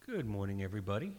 Good morning, everybody.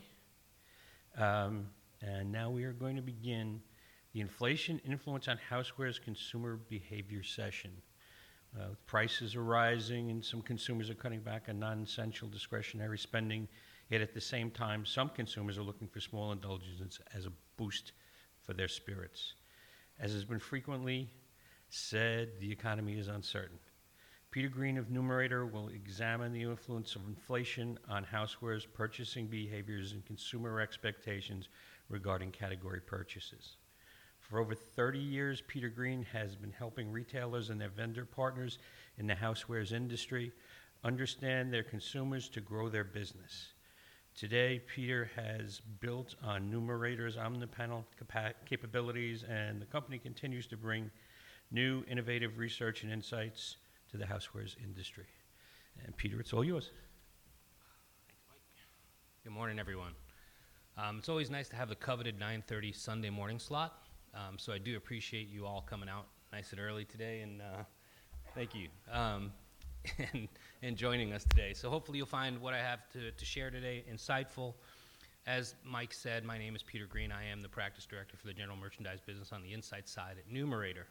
And now we are going to begin the Inflation Influence on Housewares Consumer Behavior session. Prices are rising and some consumers are cutting back on non-essential discretionary spending, yet at the same time, some consumers are looking for small indulgences as a boost for their spirits. As has been frequently said, the economy is uncertain. Peter Green of Numerator will examine the influence of inflation on housewares purchasing behaviors and consumer expectations regarding category purchases. For over 30 years, Peter Green has been helping retailers and their vendor partners in the housewares industry understand their consumers to grow their business. Today, Peter has built on Numerator's omnipanel capabilities, and the company continues to bring new innovative research and insights to the housewares industry. And Peter, it's all yours. Thanks, Mike. Good morning, everyone. It's always nice to have the coveted 9:30 Sunday morning slot. So I do appreciate you all coming out nice and early today, and thank you, and joining us today. So hopefully you'll find what I have to share today insightful. As Mike said, my name is Peter Green. I am the practice director for the general merchandise business on the insight side at Numerator.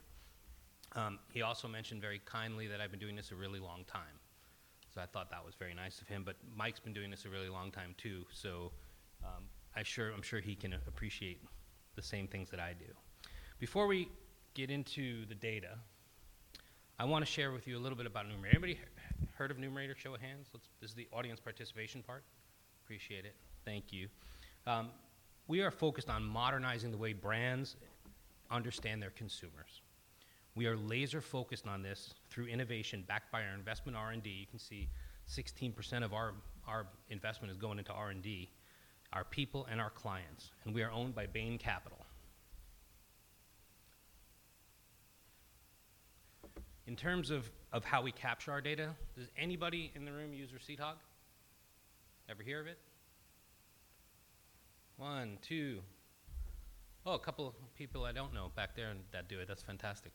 He also mentioned very kindly that I've been doing this a really long time. So I thought that was very nice of him. But Mike's been doing this a really long time too. So I'm sure he can appreciate the same things that I do. Before we get into the data, I want to share with you a little bit about Numerator. Anybody heard of Numerator? Show of hands. This is the audience participation part. Appreciate it. Thank you. We are focused on modernizing the way brands understand their consumers. We are laser focused on this through innovation backed by our investment R&D. You can see 16% of our investment is going into R&D, our people and our clients, and we are owned by Bain Capital. In terms of how we capture our data, does anybody in the room use ReceiptHog? Ever hear of it? One, two. Oh, a couple of people I don't know back there that do it. That's fantastic.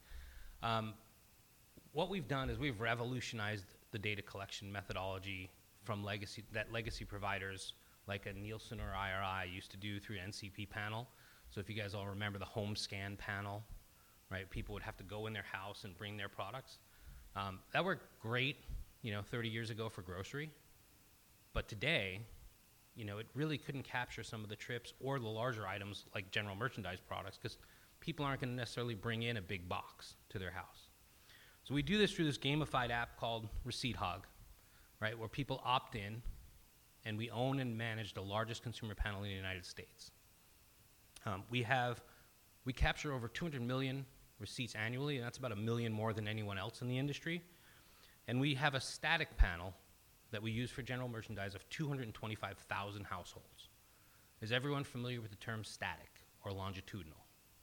What we've done is we've revolutionized the data collection methodology from legacy providers like a Nielsen or IRI used to do through NCP panel. So if you guys all remember the home scan panel, right? People would have to go in their house and bring their products. That worked great, 30 years ago for grocery. But today, it really couldn't capture some of the trips or the larger items like general merchandise products because people aren't going to necessarily bring in a big box to their house. So we do this through this gamified app called ReceiptHog, right, where people opt in, and we own and manage the largest consumer panel in the United States. We capture over 200 million receipts annually, and that's about 1 million more than anyone else in the industry. And we have a static panel that we use for general merchandise of 225,000 households. Is everyone familiar with the term static or longitudinal?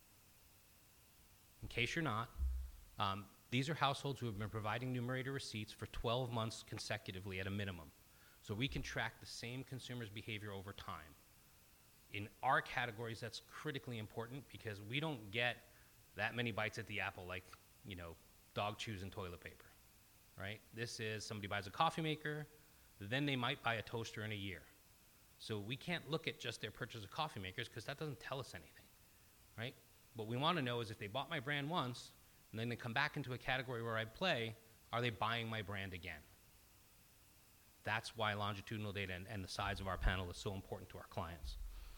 In case you're not, these are households who have been providing Numerator receipts for 12 months consecutively at a minimum. So we can track the same consumer's behavior over time. In our categories, that's critically important because we don't get that many bites at the apple like, dog chews and toilet paper, right? This is somebody buys a coffee maker, then they might buy a toaster in a year. So we can't look at just their purchase of coffee makers because that doesn't tell us anything, right? What we want to know is if they bought my brand once and then they come back into a category where I play, are they buying my brand again? That's why longitudinal data and the size of our panel is so important to our clients.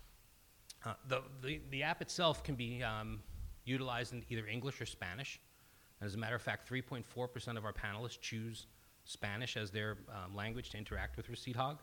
The app itself can be utilized in either English or Spanish. As a matter of fact, 3.4% of our panelists choose Spanish as their language to interact with ReceiptHog.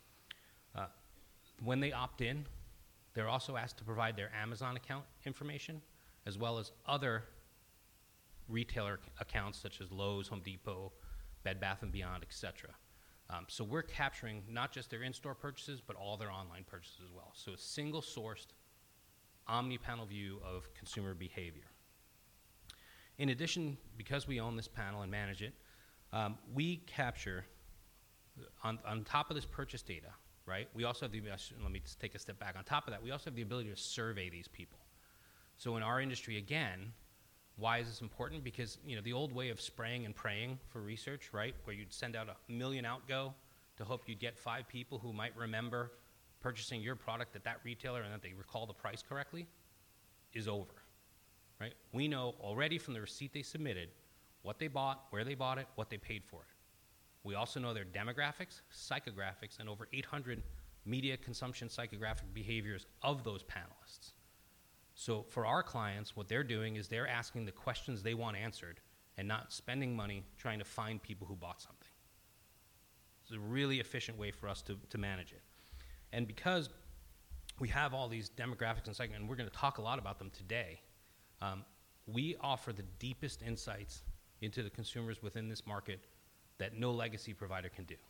When they opt in, they're also asked to provide their Amazon account information, as well as other retailer accounts such as Lowe's, Home Depot, Bed Bath & Beyond, etc. So we're capturing not just their in-store purchases, but all their online purchases as well. So a single-sourced, omni-panel view of consumer behavior. In addition, because we own this panel and manage it, we capture, on top of this purchase data, right? We also have let me just take a step back. On top of that, we also have the ability to survey these people. So in our industry, again, why is this important? Because, the old way of spraying and praying for research, right, where you'd send out 1 million outgo, to hope you get 5 people who might remember purchasing your product at that retailer and that they recall the price correctly is over, right? We know already from the receipt they submitted what they bought, where they bought it, what they paid for it. We also know their demographics, psychographics, and over 800 media consumption psychographic behaviors of those panelists. So for our clients, what they're doing is they're asking the questions they want answered and not spending money trying to find people who bought something. It's a really efficient way for us to manage it. And because we have all these demographics and segments, and we're going to talk a lot about them today, we offer the deepest insights into the consumers within this market that no legacy provider can do.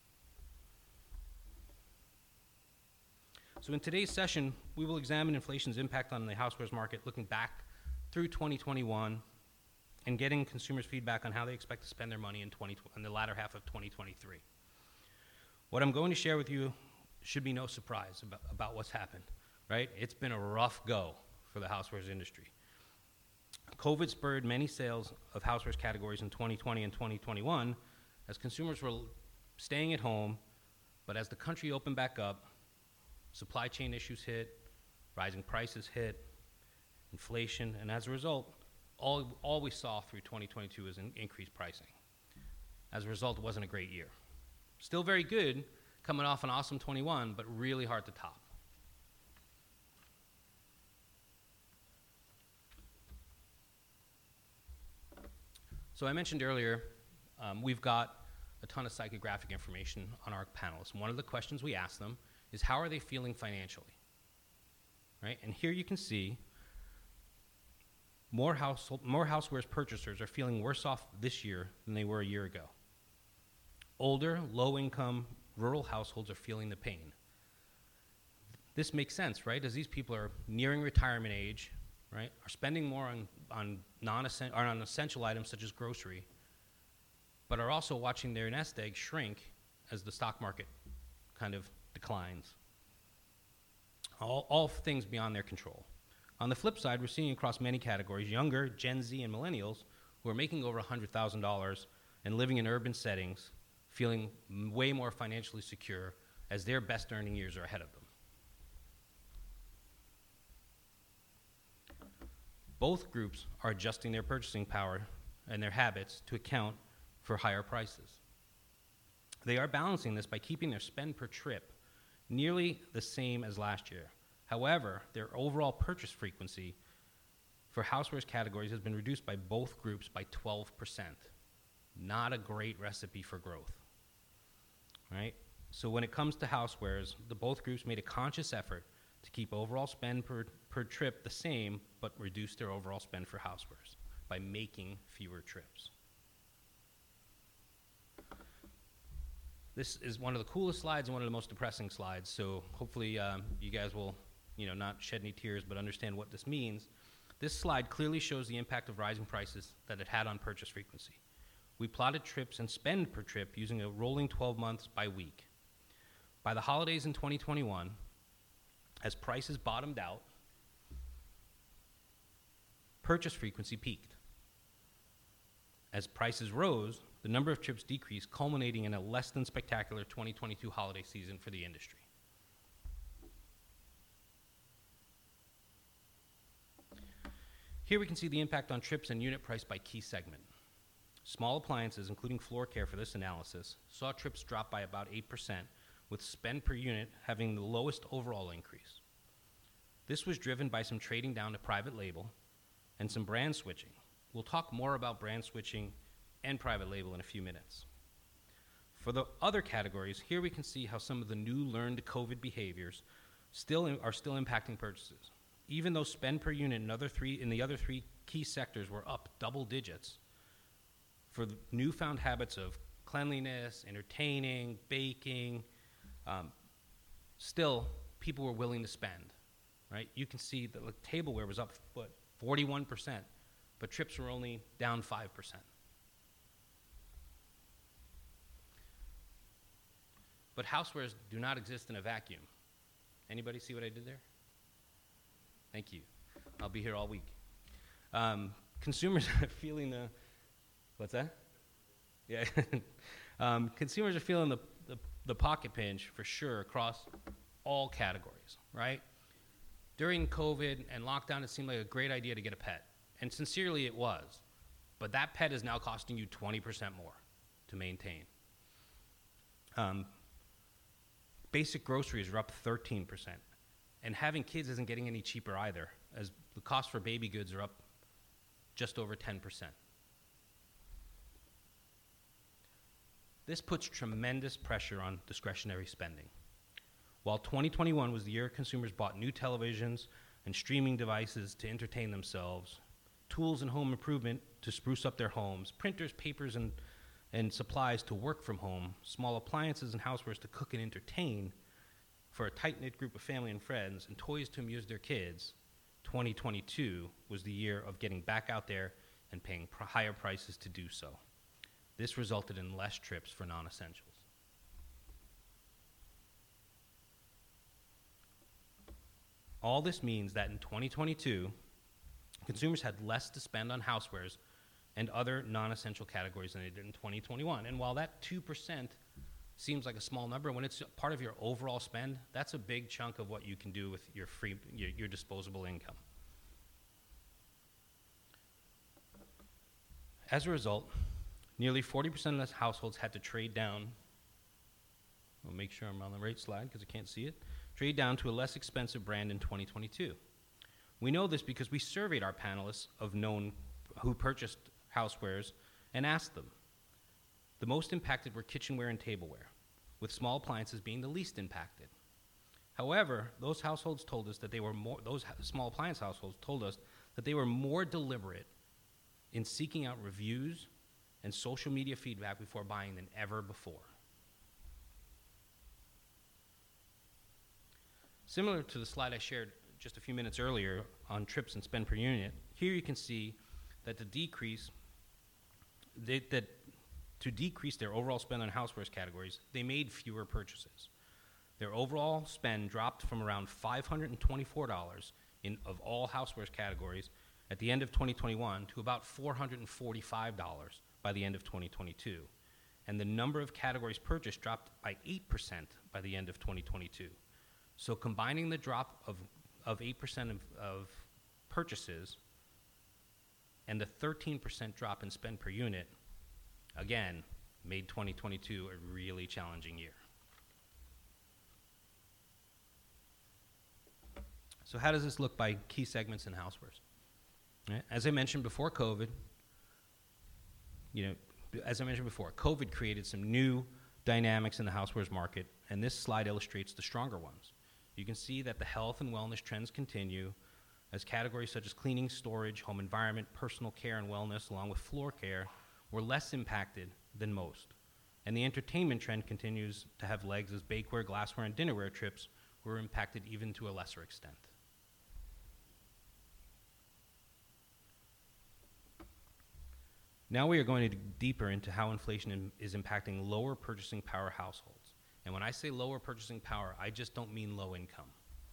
So in today's session, we will examine inflation's impact on the housewares market, looking back through 2021 and getting consumers' feedback on how they expect to spend their money in the latter half of 2023. What I'm going to share with you should be no surprise about what's happened, right? It's been a rough go for the housewares industry. COVID spurred many sales of housewares categories in 2020 and 2021 as consumers were staying at home, but as the country opened back up, supply chain issues hit, rising prices hit, inflation, and as a result, all we saw through 2022 was increased pricing. As a result, it wasn't a great year. Still very good, coming off an awesome 21, but really hard to top. So I mentioned earlier, we've got a ton of psychographic information on our panelists. One of the questions we ask them is how are they feeling financially, right? And here you can see more housewares purchasers are feeling worse off this year than they were a year ago. Older, low-income, rural households are feeling the pain. This makes sense, right? As these people are nearing retirement age, right, are spending more on essential items such as grocery, but are also watching their nest egg shrink as the stock market kind of declines. All things beyond their control. On the flip side, we're seeing across many categories younger Gen Z and millennials who are making over $100,000 and living in urban settings feeling way more financially secure as their best earning years are ahead of them. Both groups are adjusting their purchasing power and their habits to account for higher prices. They are balancing this by keeping their spend per trip nearly the same as last year. However, their overall purchase frequency for housewares categories has been reduced by both groups by 12%. Not a great recipe for growth, right? So when it comes to housewares, both groups made a conscious effort to keep overall spend per trip the same, but reduce their overall spend for housewares by making fewer trips. This is one of the coolest slides and one of the most depressing slides, so hopefully you guys will not shed any tears, but understand what this means. This slide clearly shows the impact of rising prices that it had on purchase frequency. We plotted trips and spend per trip using a rolling 12 months by week. By the holidays in 2021, as prices bottomed out, purchase frequency peaked. As prices rose, the number of trips decreased, culminating in a less than spectacular 2022 holiday season for the industry. Here we can see the impact on trips and unit price by key segment. Small appliances, including floor care for this analysis, saw trips drop by about 8%, with spend per unit having the lowest overall increase. This was driven by some trading down to private label and some brand switching. We'll talk more about brand switching and private label in a few minutes. For the other categories, here we can see how some of the new learned COVID behaviors are still impacting purchases. Even though spend per unit in the other three key sectors were up double digits, for the newfound habits of cleanliness, entertaining, baking, still people were willing to spend, right? You can see that the tableware was up 41%, but trips were only down 5%. But housewares do not exist in a vacuum. Anybody see what I did there? Thank you. I'll be here all week. Consumers are feeling the, what's that? Yeah. Consumers are feeling the pocket pinch for sure across all categories, right? During COVID and lockdown, it seemed like a great idea to get a pet. And sincerely, it was. But that pet is now costing you 20% more to maintain. Basic groceries are up 13%. And having kids isn't getting any cheaper either, as the cost for baby goods are up just over 10%. This puts tremendous pressure on discretionary spending. While 2021 was the year consumers bought new televisions and streaming devices to entertain themselves, tools and home improvement to spruce up their homes, printers, papers, and supplies to work from home, small appliances and housewares to cook and entertain for a tight-knit group of family and friends, and toys to amuse their kids, 2022 was the year of getting back out there and paying higher prices to do so. This resulted in less trips for non-essentials. All this means that in 2022, consumers had less to spend on housewares and other non-essential categories than they did in 2021. And while that 2% seems like a small number, when it's part of your overall spend, that's a big chunk of what you can do with your disposable income. As a result, nearly 40% of households had to trade down. I'll make sure I'm on the right slide because I can't see it. Trade down to a less expensive brand in 2022. We know this because we surveyed our panelists of known who purchased housewares and asked them. The most impacted were kitchenware and tableware, with small appliances being the least impacted. However, those households told us that those small appliance households told us that they were more deliberate in seeking out reviews and social media feedback before buying than ever before. Similar to the slide I shared just a few minutes earlier on trips and spend per unit, here you can see that to decrease their overall spend on housewares categories, they made fewer purchases. Their overall spend dropped from around $524 of all housewares categories at the end of 2021 to about $445 by the end of 2022. And the number of categories purchased dropped by 8% by the end of 2022. So combining the drop of 8% of purchases and the 13% drop in spend per unit, again, made 2022 a really challenging year. So how does this look by key segments in housewares? Right? As I mentioned before COVID, COVID created some new dynamics in the housewares market, and this slide illustrates the stronger ones. You can see that the health and wellness trends continue as categories such as cleaning, storage, home environment, personal care, and wellness, along with floor care, were less impacted than most. And the entertainment trend continues to have legs as bakeware, glassware, and dinnerware trips were impacted even to a lesser extent. Now we are going to dig deeper into how inflation is impacting lower purchasing power households. And when I say lower purchasing power, I just don't mean low income.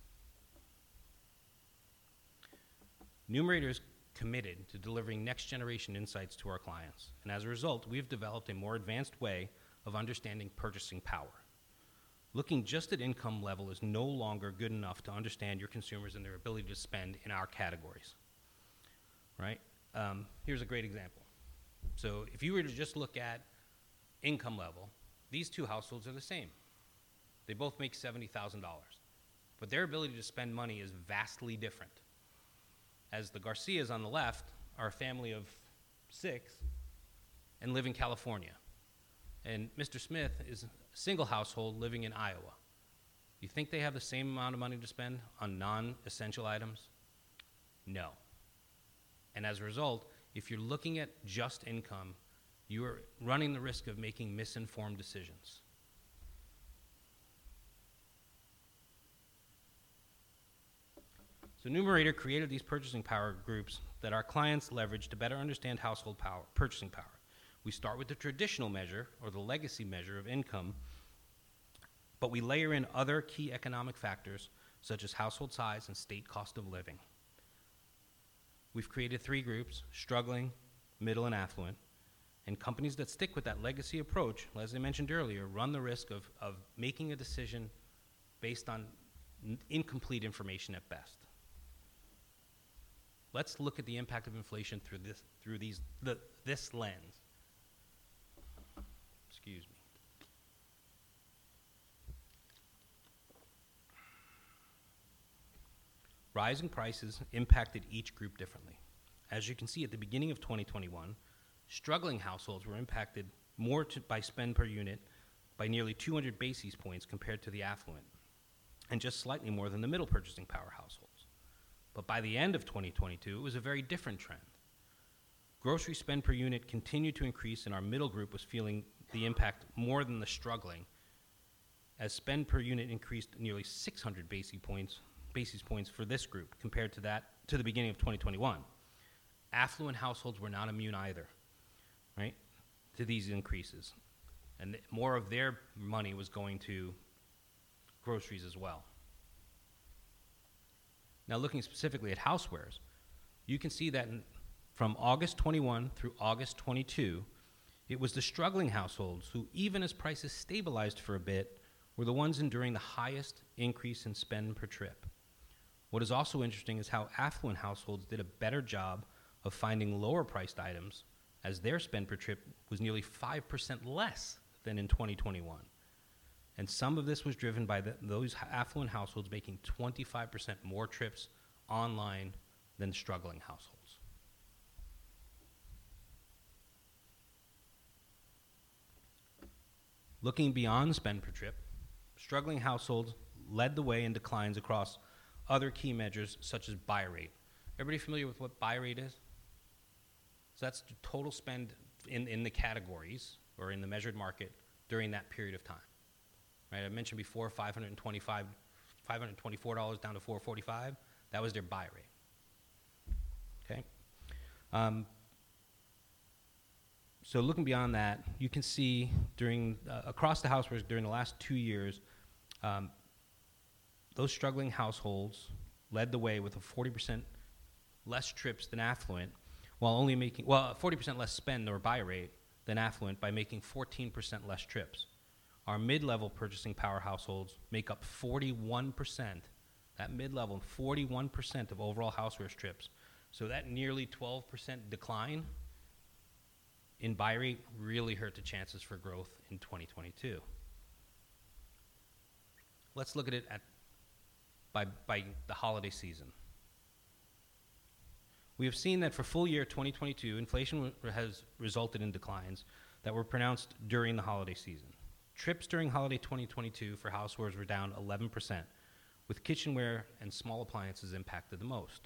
Numerator is committed to delivering next generation insights to our clients. And as a result, we've developed a more advanced way of understanding purchasing power. Looking just at income level is no longer good enough to understand your consumers and their ability to spend in our categories, right? Here's a great example. So if you were to just look at income level, these two households are the same. They both make $70,000, but their ability to spend money is vastly different. As the Garcias on the left are a family of 6 and live in California. And Mr. Smith is a single household living in Iowa. You think they have the same amount of money to spend on non-essential items? No. And as a result, if you're looking at just income, you are running the risk of making misinformed decisions. So Numerator created these purchasing power groups that our clients leverage to better understand household purchasing power. We start with the traditional measure, or the legacy measure of income, but we layer in other key economic factors, such as household size and state cost of living. We've created 3 groups: struggling, middle, and affluent. And companies that stick with that legacy approach, as I mentioned earlier, run the risk of making a decision based on incomplete information at best. Let's look at the impact of inflation through this lens. Excuse me. Rising prices impacted each group differently. As you can see at the beginning of 2021, struggling households were impacted more by spend per unit by nearly 200 basis points compared to the affluent, and just slightly more than the middle purchasing power households. But by the end of 2022, it was a very different trend. Grocery spend per unit continued to increase, and our middle group was feeling the impact more than the struggling, as spend per unit increased nearly 600 basis points for this group compared to the beginning of 2021. Affluent households were not immune either, right, to these increases. And more of their money was going to groceries as well. Now, looking specifically at housewares, you can see that from August 21 through August 22, it was the struggling households who, even as prices stabilized for a bit, were the ones enduring the highest increase in spend per trip. What is also interesting is how affluent households did a better job of finding lower priced items, as their spend per trip was nearly 5% less than in 2021. And some of this was driven by those affluent households making 25% more trips online than struggling households. Looking beyond spend per trip, struggling households led the way in declines across other key measures such as buy rate. Everybody familiar with what buy rate is? So that's the total spend in the categories or in the measured market during that period of time. Right? I mentioned before $524 down to $445. That was their buy rate. Okay. So looking beyond that, you can see during across the housewares during the last 2 years, those struggling households led the way with a 40% less trips than affluent, while only making 40% less spend or buy rate than affluent by making 14% less trips. Our mid-level purchasing power households make up 41%, that mid-level, 41% of overall housewares trips. So that nearly 12% decline in buy rate really hurt the chances for growth in 2022. Let's look at it by the holiday season. We have seen that for full year 2022, inflation has resulted in declines that were pronounced during the holiday season. Trips during holiday 2022 for housewares were down 11%, with kitchenware and small appliances impacted the most.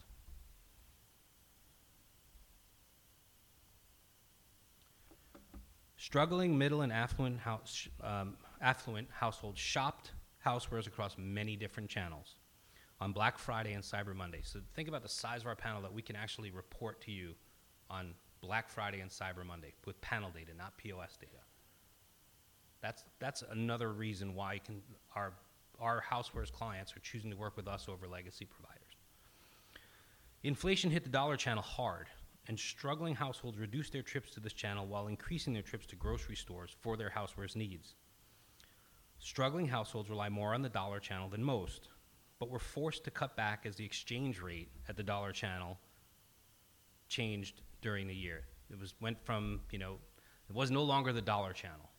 Struggling middle and affluent households shopped housewares across many different channels on Black Friday and Cyber Monday. So think about the size of our panel that we can actually report to you on Black Friday and Cyber Monday with panel data, not POS data. That's another reason why our housewares clients are choosing to work with us over legacy providers. Inflation hit the dollar channel hard, and struggling households reduced their trips to this channel while increasing their trips to grocery stores for their housewares needs. Struggling households rely more on the dollar channel than most, but were forced to cut back as the exchange rate at the dollar channel changed during the year. It was no longer the dollar channel.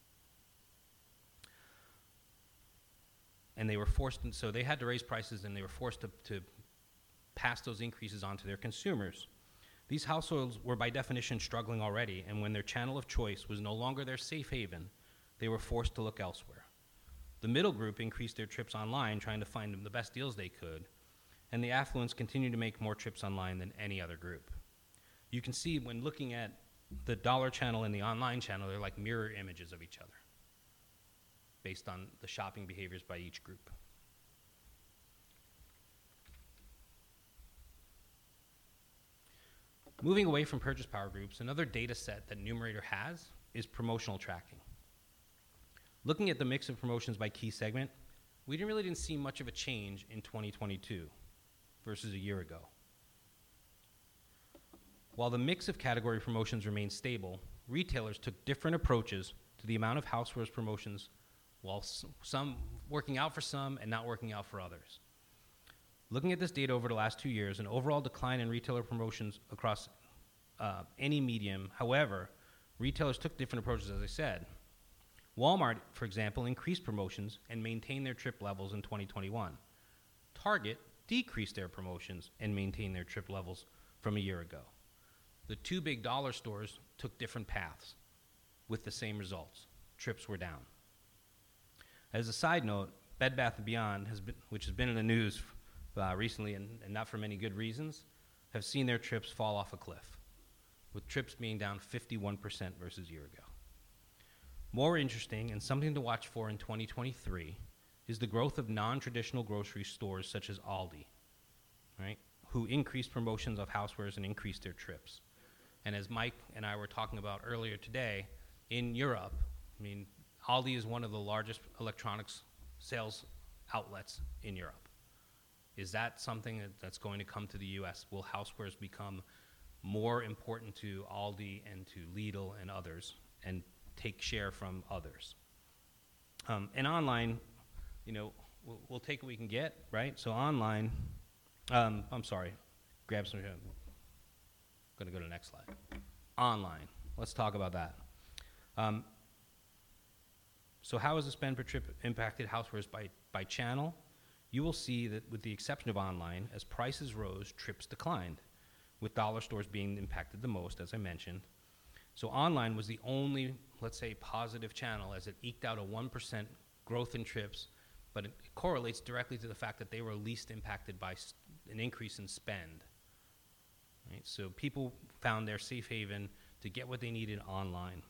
And they were forced, so they had to raise prices, and they were forced to pass those increases on to their consumers. These households were by definition struggling already, and when their channel of choice was no longer their safe haven, they were forced to look elsewhere. The middle group increased their trips online, trying to find the best deals they could, and the affluents continued to make more trips online than any other group. You can see when looking at the dollar channel and the online channel, they're like mirror images of each other, based on the shopping behaviors by each group. Moving away from purchase power groups, another data set that Numerator has is promotional tracking. Looking at the mix of promotions by key segment, we really didn't see much of a change in 2022 versus a year ago. While the mix of category promotions remained stable, retailers took different approaches to the amount of housewares promotions, while some working out for some and not working out for others. Looking at this data over the last 2 years, an overall decline in retailer promotions across any medium. However, retailers took different approaches, as I said. Walmart, for example, increased promotions and maintained their trip levels in 2021. Target decreased their promotions and maintained their trip levels from a year ago. The two big dollar stores took different paths with the same results. Trips were down. As a side note, Bed Bath & Beyond, which has been in the news recently and not for many good reasons, have seen their trips fall off a cliff, with trips being down 51% versus a year ago. More interesting and something to watch for in 2023 is the growth of non-traditional grocery stores such as Aldi, right, who increased promotions of housewares and increased their trips. And as Mike and I were talking about earlier today, in Europe, I mean, Aldi is one of the largest electronics sales outlets in Europe. Is that something that's going to come to the U.S.? Will housewares become more important to Aldi and to Lidl and others and take share from others? And online, you know, we'll take what we can get, right? So online, I'm sorry, grab some, I'm going to go to the next slide. Online, let's talk about that. So how has the spend per trip impacted housewares by channel? You will see that with the exception of online, as prices rose, trips declined, with dollar stores being impacted the most, as I mentioned. So online was the only, let's say, positive channel as it eked out a 1% growth in trips, but it correlates directly to the fact that they were least impacted by an increase in spend. Right? So people found their safe haven to get what they needed online.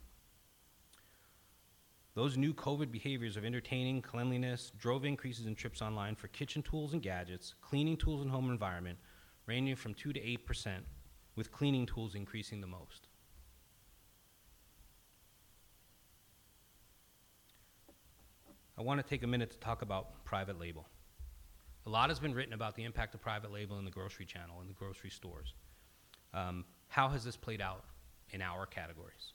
Those new COVID behaviors of entertaining, cleanliness, drove increases in trips online for kitchen tools and gadgets, cleaning tools and home environment, ranging from 2 to 8%, with cleaning tools increasing the most. I want to take a minute to talk about private label. A lot has been written about the impact of private label in the grocery channel, in the grocery stores. How has this played out in our categories?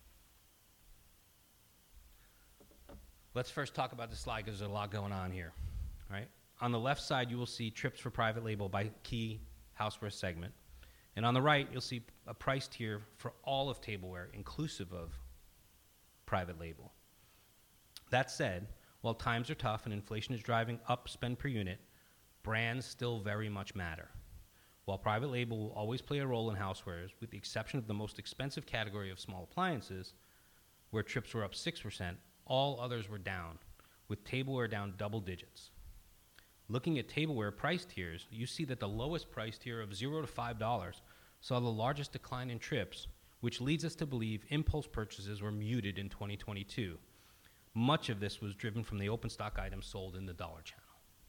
Let's first talk about this slide because there's a lot going on here, right? On the left side, you will see trips for private label by key houseware segment. And on the right, you'll see a price tier for all of tableware, inclusive of private label. That said, while times are tough and inflation is driving up spend per unit, brands still very much matter. While private label will always play a role in housewares, with the exception of the most expensive category of small appliances, where trips were up 6%, all others were down, with tableware down double digits. Looking at tableware price tiers, you see that the lowest price tier of $0 to $5 saw the largest decline in trips, which leads us to believe impulse purchases were muted in 2022. Much of this was driven from the open stock items sold in the dollar channel.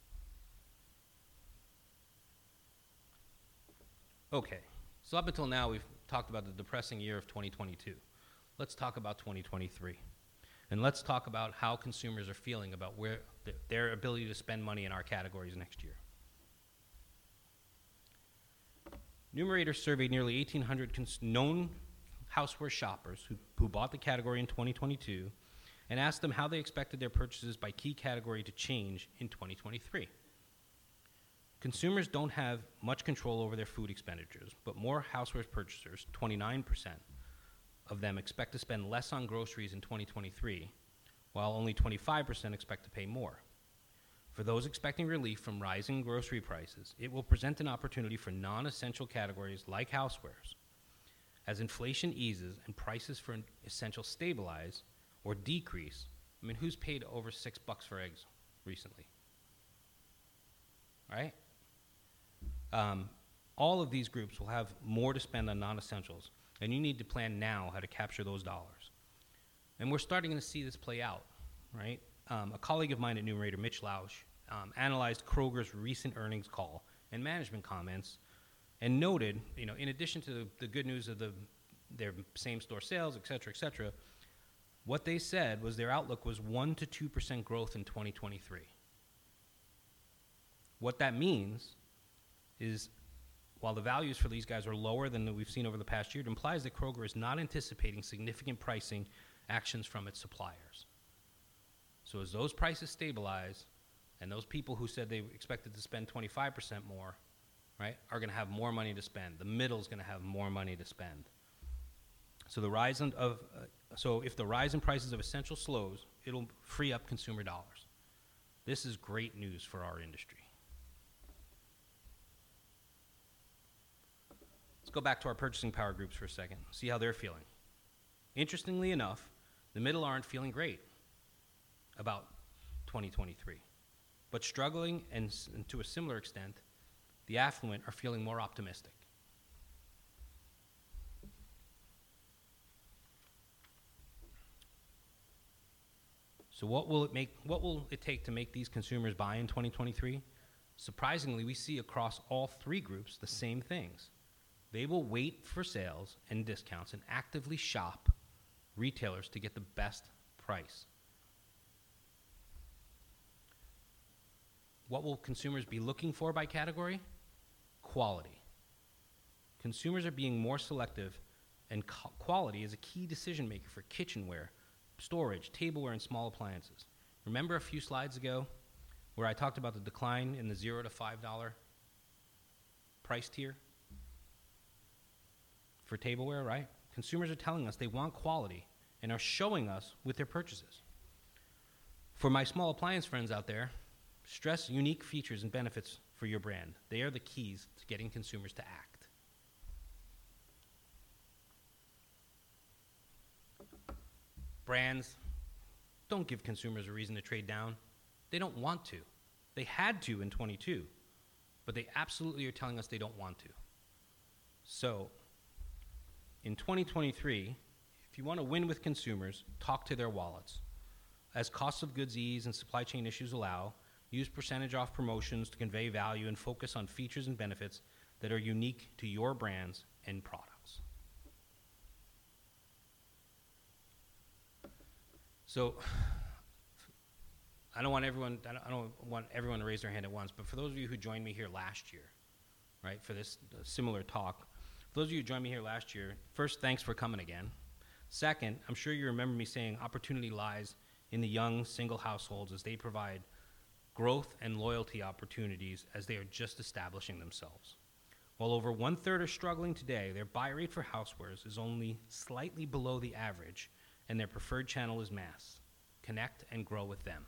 Okay, so up until now we've talked about the depressing year of 2022. Let's talk about 2023. And let's talk about how consumers are feeling about where their ability to spend money in our categories next year. Numerator surveyed nearly 1,800 known houseware shoppers who bought the category in 2022 and asked them how they expected their purchases by key category to change in 2023. Consumers don't have much control over their food expenditures, but more housewares purchasers, 29%, of them expect to spend less on groceries in 2023, while only 25% expect to pay more. For those expecting relief from rising grocery prices, it will present an opportunity for non-essential categories like housewares. As inflation eases and prices for essentials stabilize or decrease, I mean, who's paid over $6 for eggs recently? Right? All of these groups will have more to spend on non-essentials, and you need to plan now how to capture those dollars. And we're starting to see this play out, right? A colleague of mine at Numerator, Mitch Lausch, analyzed Kroger's recent earnings call and management comments and noted, you know, in addition to the good news of their same-store sales, et cetera, what they said was their outlook was 1% to 2% growth in 2023. What that means is while the values for these guys are lower than we've seen over the past year, it implies that Kroger is not anticipating significant pricing actions from its suppliers. So as those prices stabilize, and those people who said they expected to spend 25% more, right, are going to have more money to spend. The middle is going to have more money to spend. So so if the rise in prices of essentials slows, it'll free up consumer dollars. This is great news for our industry. Let's go back to our purchasing power groups for a second, see how they're feeling. Interestingly enough, the middle aren't feeling great about 2023, but struggling, and to a similar extent, the affluent are feeling more optimistic. So what will it take to make these consumers buy in 2023? Surprisingly, we see across all three groups the same things. They will wait for sales and discounts and actively shop retailers to get the best price. What will consumers be looking for by category? Quality. Consumers are being more selective, and quality is a key decision maker for kitchenware, storage, tableware, and small appliances. Remember a few slides ago where I talked about the decline in the $0 to $5 price tier for tableware, right? Consumers are telling us they want quality and are showing us with their purchases. For my small appliance friends out there, stress unique features and benefits for your brand. They are the keys to getting consumers to act. Brands don't give consumers a reason to trade down. They don't want to. They had to in 22, but they absolutely are telling us they don't want to. So, in 2023, if you want to win with consumers, talk to their wallets. As costs of goods ease and supply chain issues allow, use percentage off promotions to convey value and focus on features and benefits that are unique to your brands and products. So, I don't want everyone to raise their hand at once, but for those of you who joined me here last year, right, for this similar talk, for those of you who joined me here last year, first, thanks for coming again. Second, I'm sure you remember me saying opportunity lies in the young single households as they provide growth and loyalty opportunities as they are just establishing themselves. While over 1/3 are struggling today, their buy rate for housewares is only slightly below the average, and their preferred channel is mass. Connect and grow with them.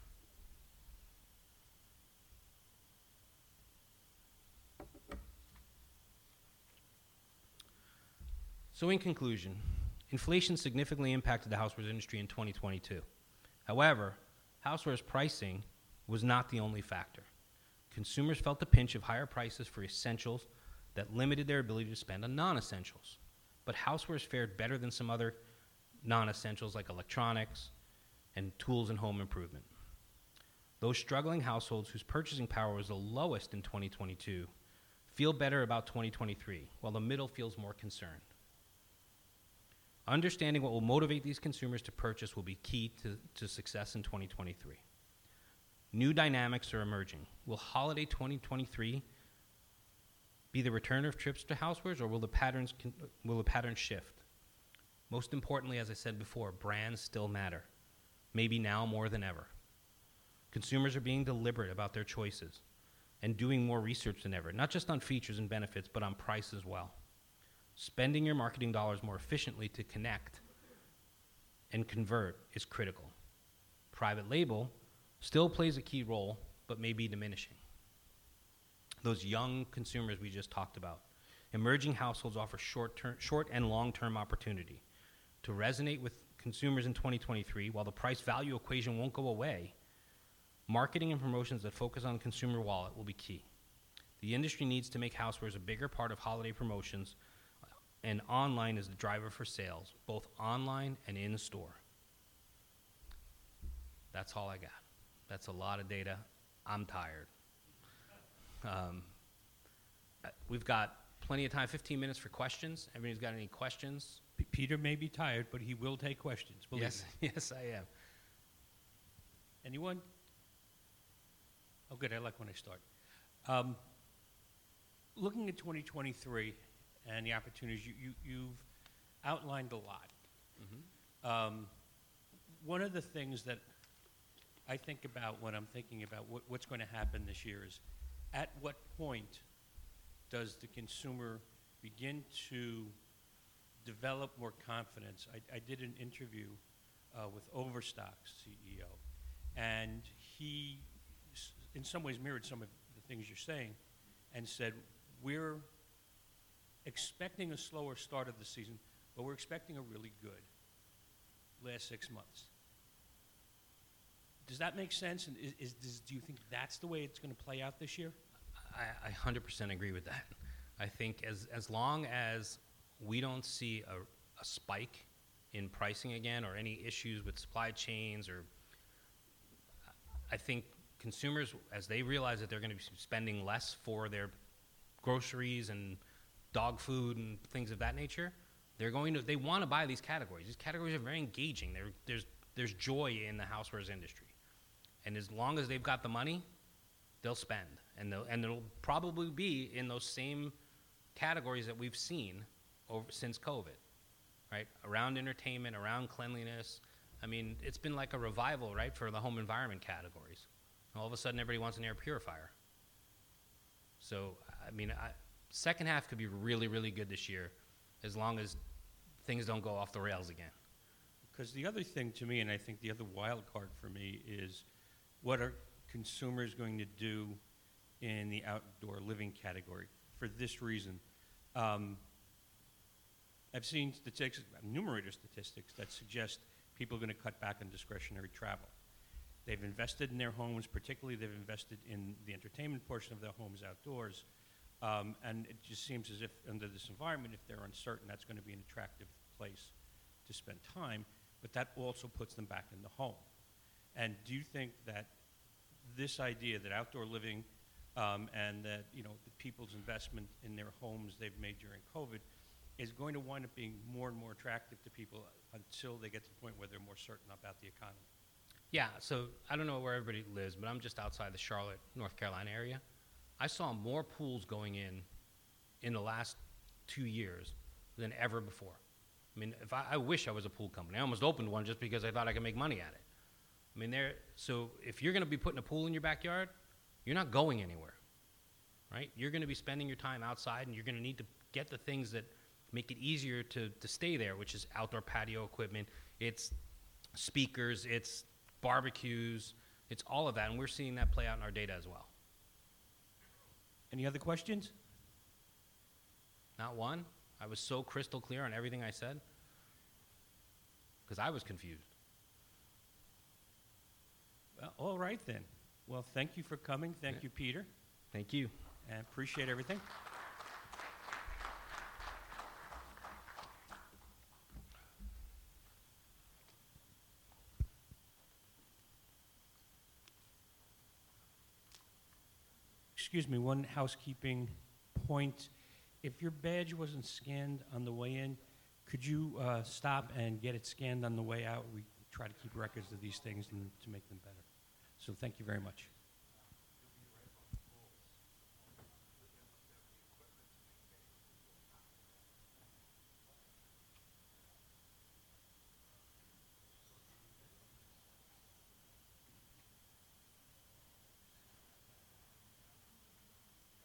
So in conclusion, inflation significantly impacted the housewares industry in 2022. However, housewares pricing was not the only factor. Consumers felt the pinch of higher prices for essentials that limited their ability to spend on non-essentials. But housewares fared better than some other non-essentials like electronics and tools and home improvement. Those struggling households whose purchasing power was the lowest in 2022 feel better about 2023, while the middle feels more concerned. Understanding what will motivate these consumers to purchase will be key to success in 2023. New dynamics are emerging. Will holiday 2023 be the return of trips to housewares, or will the patterns shift? Most importantly, as I said before, brands still matter, maybe now more than ever. Consumers are being deliberate about their choices and doing more research than ever, not just on features and benefits, but on price as well. Spending your marketing dollars more efficiently to connect and convert is critical. Private label still plays a key role, but may be diminishing. Those young consumers we just talked about. Emerging households offer short and long-term opportunity to resonate with consumers in 2023. While the price-value equation won't go away, marketing and promotions that focus on consumer wallet will be key. The industry needs to make housewares a bigger part of holiday promotions, and online is the driver for sales, both online and in store. That's all I got. That's a lot of data. I'm tired. We've got plenty of time, 15 minutes for questions. Everybody's got any questions? Peter may be tired, but he will take questions. Yes, yes, I am. Anyone? Oh, good. I like when I start. looking at 2023 and the opportunities, you've outlined a lot. One of the things that I think about when I'm thinking about what's going to happen this year is, at what point does the consumer begin to develop more confidence? I did an interview with Overstock's CEO, and he, in some ways, mirrored some of the things you're saying, and said, we're expecting a slower start of the season, but we're expecting a really good last 6 months. Does that make sense? And do you think that's the way it's going to play out this year? I 100% agree with that. I think as long as we don't see a spike in pricing again, or any issues with supply chains, or I think consumers, as they realize that they're going to be spending less for their groceries and dog food and things of that nature, they want to buy these categories. These categories are very engaging. There's joy in the housewares industry. And as long as they've got the money, they'll spend. And it'll probably be in those same categories that we've seen since COVID, right? Around entertainment, around cleanliness. I mean, it's been like a revival, right, for the home environment categories. All of a sudden, everybody wants an air purifier. So, I mean, second half could be really, really good this year, as long as things don't go off the rails again. Because the other thing to me, and I think the other wild card for me, is what are consumers going to do in the outdoor living category? For this reason, I've seen statistics, numerator statistics, that suggest people are going to cut back on discretionary travel. They've invested in their homes, particularly they've invested in the entertainment portion of their homes outdoors, and it just seems as if under this environment, if they're uncertain, that's going to be an attractive place to spend time, but that also puts them back in the home. And do you think that this idea that outdoor living and that, you know, the people's investment in their homes they've made during COVID is going to wind up being more and more attractive to people until they get to the point where they're more certain about the economy? Yeah, so I don't know where everybody lives, but I'm just outside the Charlotte, North Carolina area. I saw more pools going in the last 2 years than ever before. I mean, I wish I was a pool company. I almost opened one just because I thought I could make money at it. I mean, so if you're going to be putting a pool in your backyard, you're not going anywhere, right? You're going to be spending your time outside, and you're going to need to get the things that make it easier to stay there, which is outdoor patio equipment, it's speakers, it's barbecues, it's all of that, and we're seeing that play out in our data as well. Any other questions? Not one. I was so crystal clear on everything I said because I was confused. Well, all right then. Well, thank you for coming. Thank you, Peter. Thank you. And appreciate everything. Excuse me, one housekeeping point. If your badge wasn't scanned on the way in, could you stop and get it scanned on the way out? We try to keep records of these things and to make them better. So thank you very much.